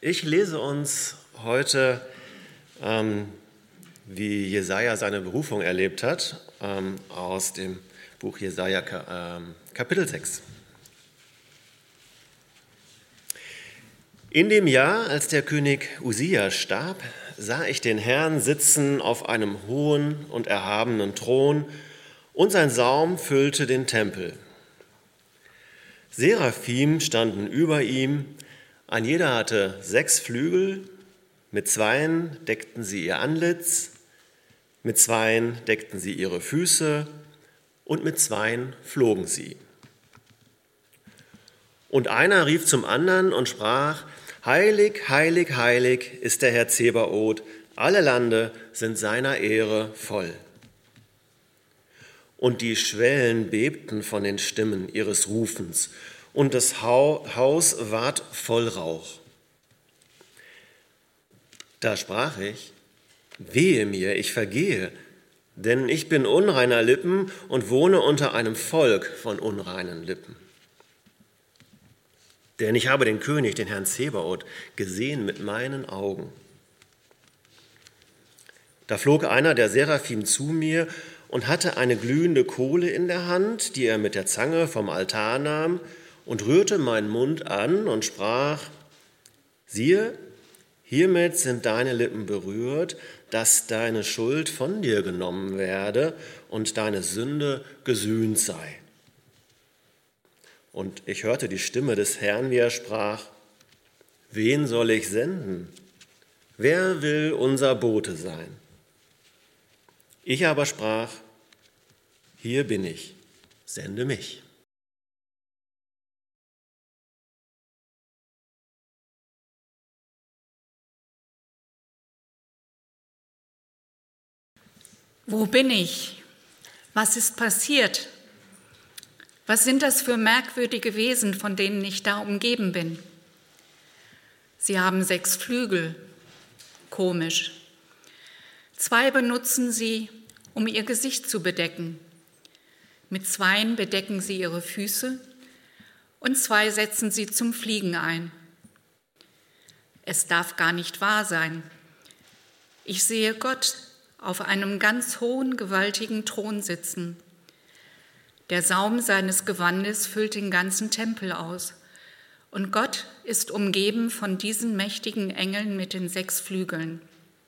Ich lese uns heute, wie Jesaja seine Berufung erlebt hat, aus dem Buch Jesaja, Kapitel 6. In dem Jahr, als der König Usia starb, sah ich den Herrn sitzen auf einem hohen und erhabenen Thron, und sein Saum füllte den Tempel. Seraphim standen über ihm, ein jeder hatte 6 Flügel, mit 2 deckten sie ihr Antlitz, mit 2 deckten sie ihre Füße und mit 2 flogen sie. Und einer rief zum anderen und sprach: Heilig, heilig, heilig ist der Herr Zebaoth, alle Lande sind seiner Ehre voll. Und die Schwellen bebten von den Stimmen ihres Rufens, und das Haus ward voll Rauch. Da sprach ich: Wehe mir, ich vergehe, denn ich bin unreiner Lippen und wohne unter einem Volk von unreinen Lippen. Denn ich habe den König, den Herrn Zebaoth, gesehen mit meinen Augen. Da flog einer der Seraphim zu mir und hatte eine glühende Kohle in der Hand, die er mit der Zange vom Altar nahm, und rührte meinen Mund an und sprach: Siehe, hiermit sind deine Lippen berührt, dass deine Schuld von dir genommen werde und deine Sünde gesühnt sei. Und ich hörte die Stimme des Herrn, wie er sprach: Wen soll ich senden? Wer will unser Bote sein? Ich aber sprach: Hier bin ich, sende mich. Wo bin ich? Was ist passiert? Was sind das für merkwürdige Wesen, von denen ich da umgeben bin? Sie haben 6 Flügel. Komisch. 2 benutzen sie, um ihr Gesicht zu bedecken. Mit 2 bedecken sie ihre Füße und 2 setzen sie zum Fliegen ein. Es darf gar nicht wahr sein. Ich sehe Gott auf einem ganz hohen, gewaltigen Thron sitzen. Der Saum seines Gewandes füllt den ganzen Tempel aus. Und Gott ist umgeben von diesen mächtigen Engeln mit den 6 Flügeln.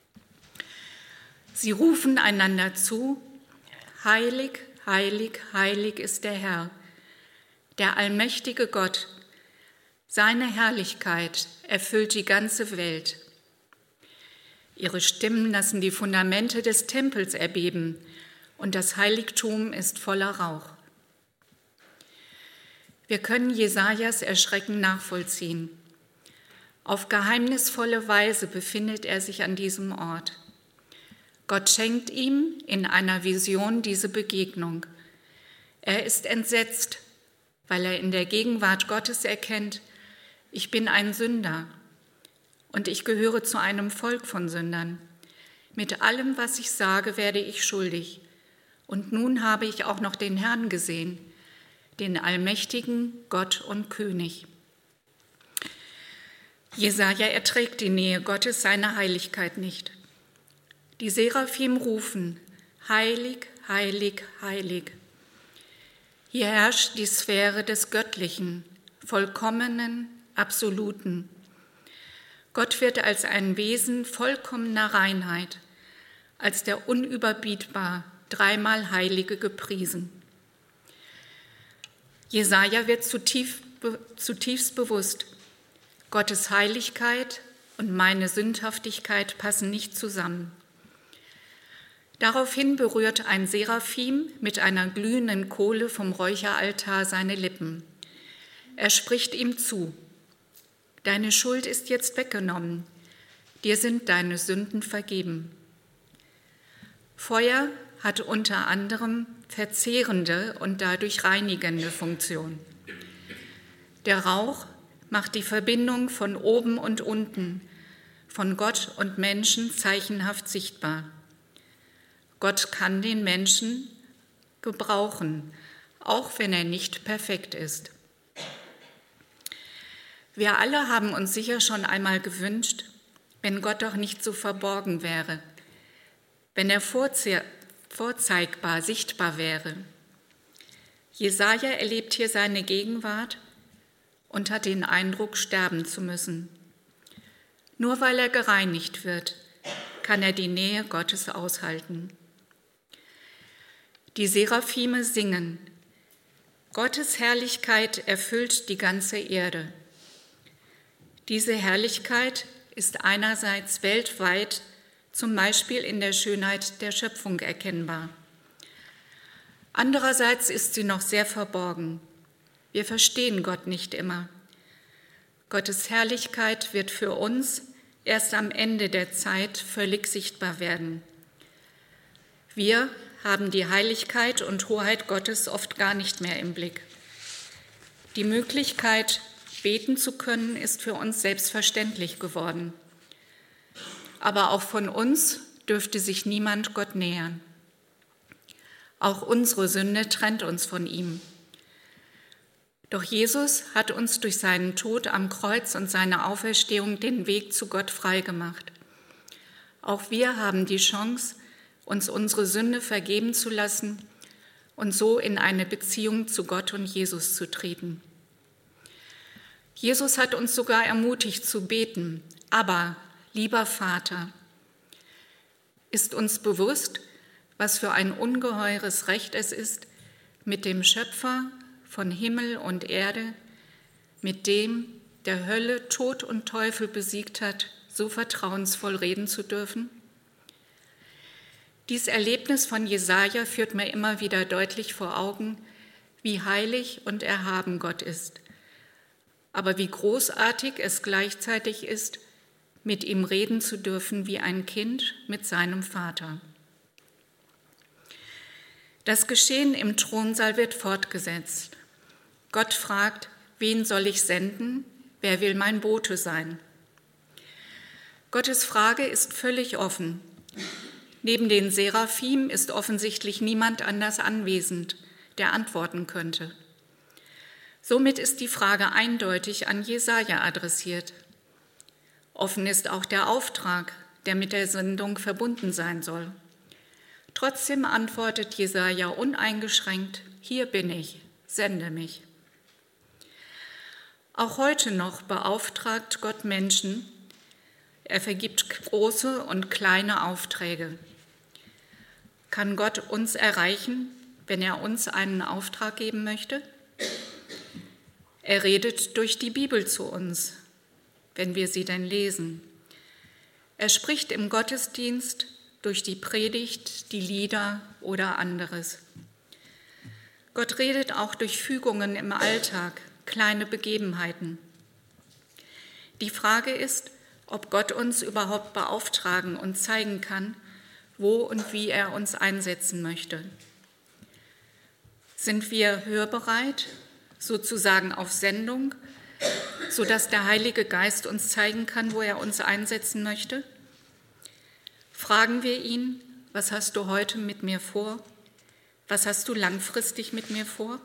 Sie rufen einander zu: Heilig, heilig, heilig ist der Herr, der allmächtige Gott. Seine Herrlichkeit erfüllt die ganze Welt. Ihre Stimmen lassen die Fundamente des Tempels erbeben, und das Heiligtum ist voller Rauch. Wir können Jesajas Erschrecken nachvollziehen. Auf geheimnisvolle Weise befindet er sich an diesem Ort. Gott schenkt ihm in einer Vision diese Begegnung. Er ist entsetzt, weil er in der Gegenwart Gottes erkennt: Ich bin ein Sünder. Und ich gehöre zu einem Volk von Sündern. Mit allem, was ich sage, werde ich schuldig. Und nun habe ich auch noch den Herrn gesehen, den allmächtigen Gott und König. Jesaja erträgt die Nähe Gottes, seine Heiligkeit nicht. Die Seraphim rufen: Heilig, heilig, heilig. Hier herrscht die Sphäre des Göttlichen, Vollkommenen, Absoluten. Gott wird als ein Wesen vollkommener Reinheit, als der unüberbietbar dreimal Heilige gepriesen. Jesaja wird zutiefst bewusst: Gottes Heiligkeit und meine Sündhaftigkeit passen nicht zusammen. Daraufhin berührt ein Seraphim mit einer glühenden Kohle vom Räucheraltar seine Lippen. Er spricht ihm zu: Deine Schuld ist jetzt weggenommen, dir sind deine Sünden vergeben. Feuer hat unter anderem verzehrende und dadurch reinigende Funktion. Der Rauch macht die Verbindung von oben und unten, von Gott und Menschen zeichenhaft sichtbar. Gott kann den Menschen gebrauchen, auch wenn er nicht perfekt ist. Wir alle haben uns sicher schon einmal gewünscht, wenn Gott doch nicht so verborgen wäre, wenn er vorzeigbar, sichtbar wäre. Jesaja erlebt hier seine Gegenwart und hat den Eindruck, sterben zu müssen. Nur weil er gereinigt wird, kann er die Nähe Gottes aushalten. Die Seraphime singen: Gottes Herrlichkeit erfüllt die ganze Erde. Diese Herrlichkeit ist einerseits weltweit, zum Beispiel in der Schönheit der Schöpfung, erkennbar. Andererseits ist sie noch sehr verborgen. Wir verstehen Gott nicht immer. Gottes Herrlichkeit wird für uns erst am Ende der Zeit völlig sichtbar werden. Wir haben die Heiligkeit und Hoheit Gottes oft gar nicht mehr im Blick. Die Möglichkeit, beten zu können, ist für uns selbstverständlich geworden. Aber auch von uns dürfte sich niemand Gott nähern. Auch unsere Sünde trennt uns von ihm. Doch Jesus hat uns durch seinen Tod am Kreuz und seine Auferstehung den Weg zu Gott freigemacht. Auch wir haben die Chance, uns unsere Sünde vergeben zu lassen und so in eine Beziehung zu Gott und Jesus zu treten. Jesus hat uns sogar ermutigt zu beten: Aber, lieber Vater. Ist uns bewusst, was für ein ungeheures Recht es ist, mit dem Schöpfer von Himmel und Erde, mit dem, der Hölle, Tod und Teufel besiegt hat, so vertrauensvoll reden zu dürfen? Dies Erlebnis von Jesaja führt mir immer wieder deutlich vor Augen, wie heilig und erhaben Gott ist, aber wie großartig es gleichzeitig ist, mit ihm reden zu dürfen wie ein Kind mit seinem Vater. Das Geschehen im Thronsaal wird fortgesetzt. Gott fragt: Wen soll ich senden? Wer will mein Bote sein? Gottes Frage ist völlig offen. Neben den Seraphim ist offensichtlich niemand anders anwesend, der antworten könnte. Somit ist die Frage eindeutig an Jesaja adressiert. Offen ist auch der Auftrag, der mit der Sendung verbunden sein soll. Trotzdem antwortet Jesaja uneingeschränkt: Hier bin ich, sende mich. Auch heute noch beauftragt Gott Menschen. Er vergibt große und kleine Aufträge. Kann Gott uns erreichen, wenn er uns einen Auftrag geben möchte? Er redet durch die Bibel zu uns, wenn wir sie denn lesen. Er spricht im Gottesdienst, durch die Predigt, die Lieder oder anderes. Gott redet auch durch Fügungen im Alltag, kleine Begebenheiten. Die Frage ist, ob Gott uns überhaupt beauftragen und zeigen kann, wo und wie er uns einsetzen möchte. Sind wir hörbereit, sozusagen auf Sendung, sodass der Heilige Geist uns zeigen kann, wo er uns einsetzen möchte? Fragen wir ihn: Was hast du heute mit mir vor? Was hast du langfristig mit mir vor?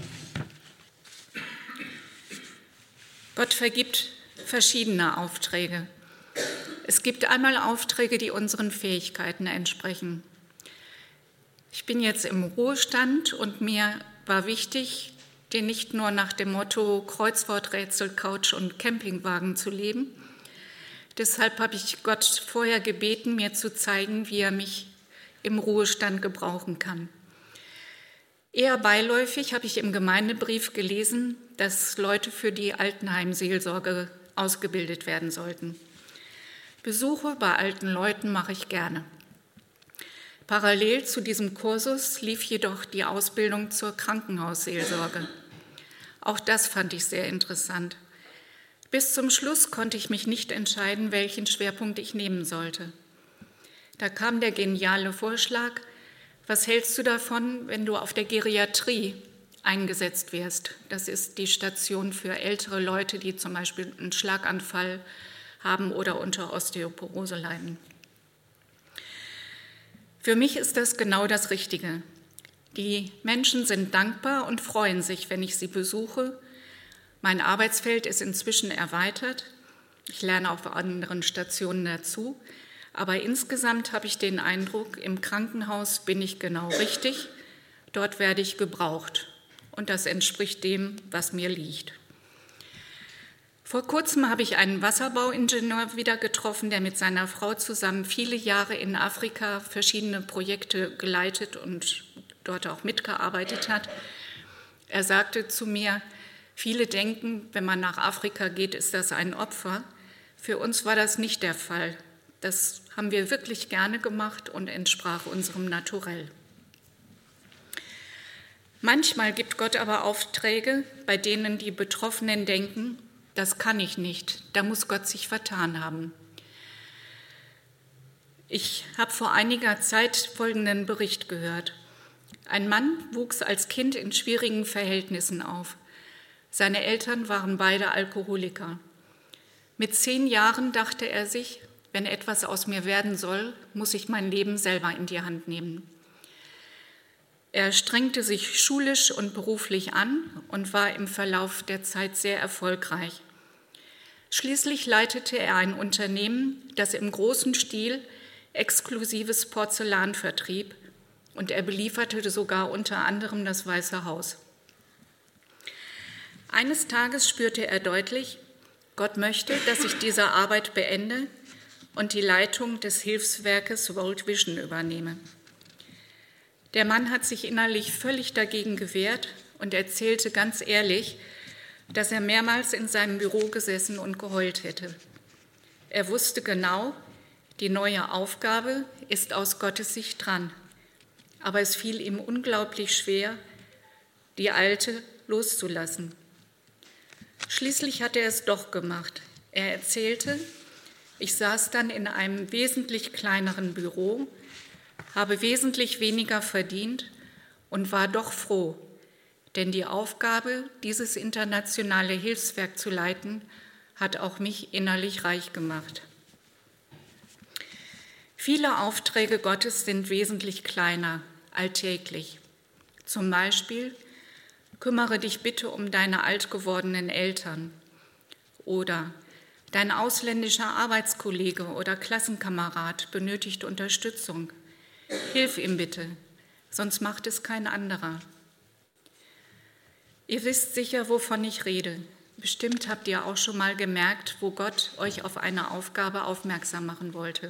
Gott vergibt verschiedene Aufträge. Es gibt einmal Aufträge, die unseren Fähigkeiten entsprechen. Ich bin jetzt im Ruhestand und mir war wichtig, den nicht nur nach dem Motto Kreuzworträtsel, Couch und Campingwagen zu leben. Deshalb habe ich Gott vorher gebeten, mir zu zeigen, wie er mich im Ruhestand gebrauchen kann. Eher beiläufig habe ich im Gemeindebrief gelesen, dass Leute für die Altenheimseelsorge ausgebildet werden sollten. Besuche bei alten Leuten mache ich gerne. Parallel zu diesem Kursus lief jedoch die Ausbildung zur Krankenhausseelsorge. Auch das fand ich sehr interessant. Bis zum Schluss konnte ich mich nicht entscheiden, welchen Schwerpunkt ich nehmen sollte. Da kam der geniale Vorschlag: Was hältst du davon, wenn du auf der Geriatrie eingesetzt wirst? Das ist die Station für ältere Leute, die zum Beispiel einen Schlaganfall haben oder unter Osteoporose leiden. Für mich ist das genau das Richtige. Die Menschen sind dankbar und freuen sich, wenn ich sie besuche. Mein Arbeitsfeld ist inzwischen erweitert. Ich lerne auf anderen Stationen dazu. Aber insgesamt habe ich den Eindruck, im Krankenhaus bin ich genau richtig. Dort werde ich gebraucht. Und das entspricht dem, was mir liegt. Vor kurzem habe ich einen Wasserbauingenieur wieder getroffen, der mit seiner Frau zusammen viele Jahre in Afrika verschiedene Projekte geleitet und dort auch mitgearbeitet hat. Er sagte zu mir, viele denken, wenn man nach Afrika geht, ist das ein Opfer. Für uns war das nicht der Fall. Das haben wir wirklich gerne gemacht und entsprach unserem Naturell. Manchmal gibt Gott aber Aufträge, bei denen die Betroffenen denken, das kann ich nicht, da muss Gott sich vertan haben. Ich habe vor einiger Zeit folgenden Bericht gehört. Ein Mann wuchs als Kind in schwierigen Verhältnissen auf. Seine Eltern waren beide Alkoholiker. Mit 10 Jahren dachte er sich, wenn etwas aus mir werden soll, muss ich mein Leben selber in die Hand nehmen. Er strengte sich schulisch und beruflich an und war im Verlauf der Zeit sehr erfolgreich. Schließlich leitete er ein Unternehmen, das im großen Stil exklusives Porzellan vertrieb, und er belieferte sogar unter anderem das Weiße Haus. Eines Tages spürte er deutlich, Gott möchte, dass ich diese Arbeit beende und die Leitung des Hilfswerkes World Vision übernehme. Der Mann hat sich innerlich völlig dagegen gewehrt und erzählte ganz ehrlich, dass er mehrmals in seinem Büro gesessen und geheult hätte. Er wusste genau, die neue Aufgabe ist aus Gottes Sicht dran, aber es fiel ihm unglaublich schwer, die alte loszulassen. Schließlich hat er es doch gemacht. Er erzählte, ich saß dann in einem wesentlich kleineren Büro, habe wesentlich weniger verdient und war doch froh, denn die Aufgabe, dieses internationale Hilfswerk zu leiten, hat auch mich innerlich reich gemacht. Viele Aufträge Gottes sind wesentlich kleiner, alltäglich. Zum Beispiel, kümmere dich bitte um deine alt gewordenen Eltern oder dein ausländischer Arbeitskollege oder Klassenkamerad benötigt Unterstützung. Hilf ihm bitte, sonst macht es kein anderer. Ihr wisst sicher, wovon ich rede. Bestimmt habt ihr auch schon mal gemerkt, wo Gott euch auf eine Aufgabe aufmerksam machen wollte.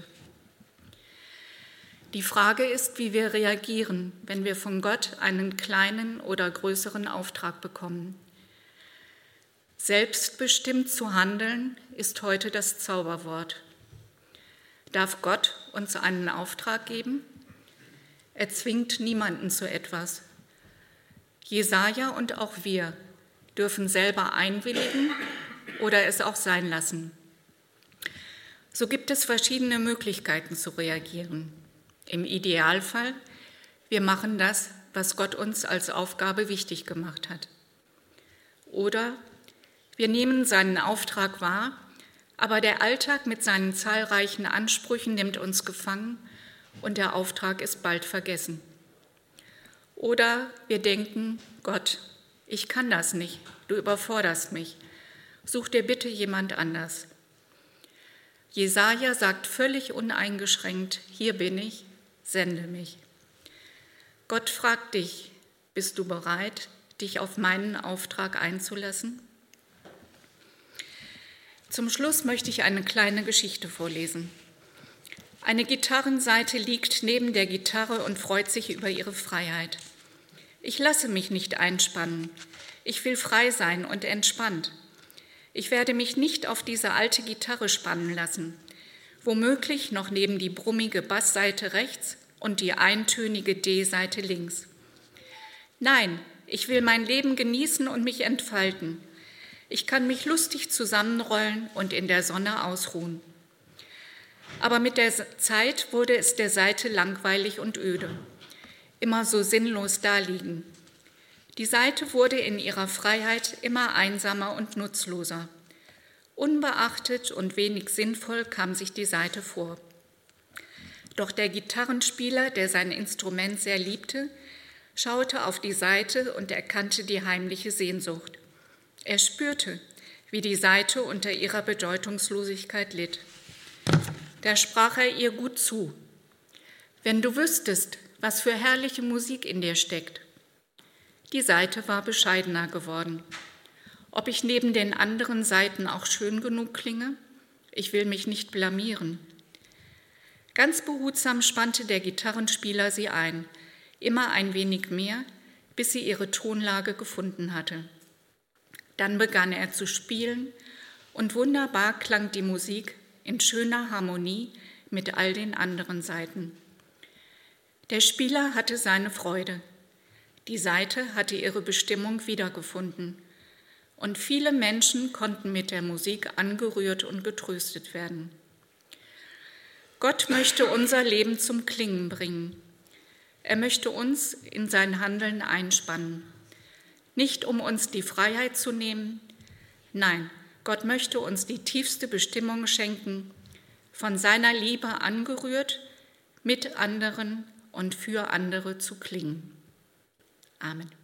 Die Frage ist, wie wir reagieren, wenn wir von Gott einen kleinen oder größeren Auftrag bekommen. Selbstbestimmt zu handeln ist heute das Zauberwort. Darf Gott uns einen Auftrag geben? Er zwingt niemanden zu etwas. Jesaja und auch wir dürfen selber einwilligen oder es auch sein lassen. So gibt es verschiedene Möglichkeiten zu reagieren. Im Idealfall, wir machen das, was Gott uns als Aufgabe wichtig gemacht hat. Oder wir nehmen seinen Auftrag wahr, aber der Alltag mit seinen zahlreichen Ansprüchen nimmt uns gefangen und der Auftrag ist bald vergessen. Oder wir denken, Gott, ich kann das nicht, du überforderst mich, such dir bitte jemand anders. Jesaja sagt völlig uneingeschränkt, hier bin ich, sende mich. Gott fragt dich, bist du bereit, dich auf meinen Auftrag einzulassen? Zum Schluss möchte ich eine kleine Geschichte vorlesen. Eine Gitarrensaite liegt neben der Gitarre und freut sich über ihre Freiheit. Ich lasse mich nicht einspannen. Ich will frei sein und entspannt. Ich werde mich nicht auf diese alte Gitarre spannen lassen, womöglich noch neben die brummige Bassseite rechts und die eintönige D-Seite links. Nein, ich will mein Leben genießen und mich entfalten. Ich kann mich lustig zusammenrollen und in der Sonne ausruhen. Aber mit der Zeit wurde es der Saite langweilig und öde, immer so sinnlos daliegen. Die Saite wurde in ihrer Freiheit immer einsamer und nutzloser. Unbeachtet und wenig sinnvoll kam sich die Saite vor. Doch der Gitarrenspieler, der sein Instrument sehr liebte, schaute auf die Saite und erkannte die heimliche Sehnsucht. Er spürte, wie die Saite unter ihrer Bedeutungslosigkeit litt. Da sprach er ihr gut zu: Wenn du wüsstest, was für herrliche Musik in dir steckt. Die Saite war bescheidener geworden. Ob ich neben den anderen Saiten auch schön genug klinge? Ich will mich nicht blamieren. Ganz behutsam spannte der Gitarrenspieler sie ein, immer ein wenig mehr, bis sie ihre Tonlage gefunden hatte. Dann begann er zu spielen und wunderbar klang die Musik in schöner Harmonie mit all den anderen Saiten. Der Spieler hatte seine Freude. Die Saite hatte ihre Bestimmung wiedergefunden. Und viele Menschen konnten mit der Musik angerührt und getröstet werden. Gott möchte unser Leben zum Klingen bringen. Er möchte uns in sein Handeln einspannen. Nicht um uns die Freiheit zu nehmen, nein, Gott möchte uns die tiefste Bestimmung schenken, von seiner Liebe angerührt, mit anderen und für andere zu klingen. Amen.